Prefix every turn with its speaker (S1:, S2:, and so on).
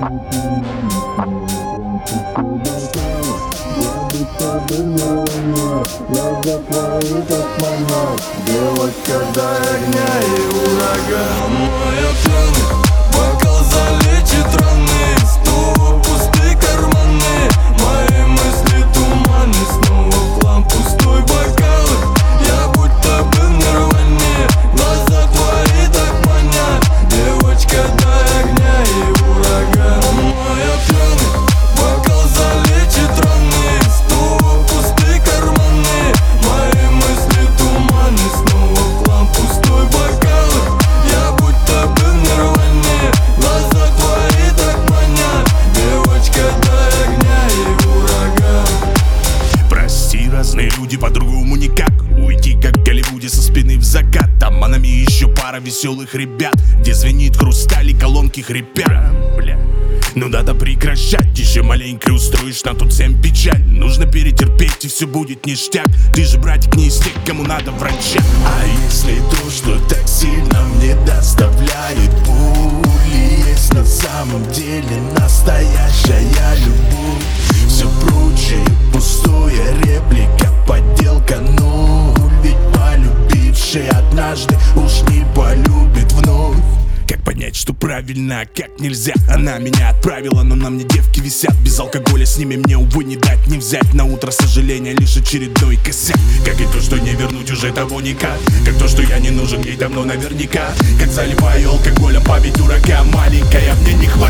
S1: Девочка до огня и ураган. Моя пьяный бокал залечит раны, снова пустые карманы, мои мысли туманы, снова в хлам пустой бокал. Я будто бы в нирване, глаза твои так манят. Девочка до огня и ураган. Моя пьяный бокал залечит раны, снова пустые карманы, мои мысли туманы, снова в хлам пустой бокал. Я будто бы в нирване, глаза твои так манят. Девочка до огня и ураган.
S2: Прости, разные люди, по-другому никак. Уйти как в Голливуде со спины в закат. Там манами еще пара веселых ребят, где звенит хрусталь и колонки хрипят. Бля, ну надо прекращать, еще маленько устроишь на тут всем печаль. Нужно перетерпеть и все будет ништяк. Ты же, братик, не из тех, кому надо врача.
S3: А если то, что так сильно мне доставляет боли, есть на самом деле настоящая любовь? Все прочее пустое, реплика, подделка, но ведь полюбивший однажды уж не полюбит вновь.
S2: Как понять, что правильно, а как нельзя? Она меня отправила, но на мне девки висят. Без алкоголя с ними мне, увы, не дать, не взять. На утро сожаления лишь очередной косяк. Как и то, что не вернуть уже того никак. Как то, что я не нужен ей давно наверняка. Как заливаю алкоголем память дурака маленькая, мне не хватит.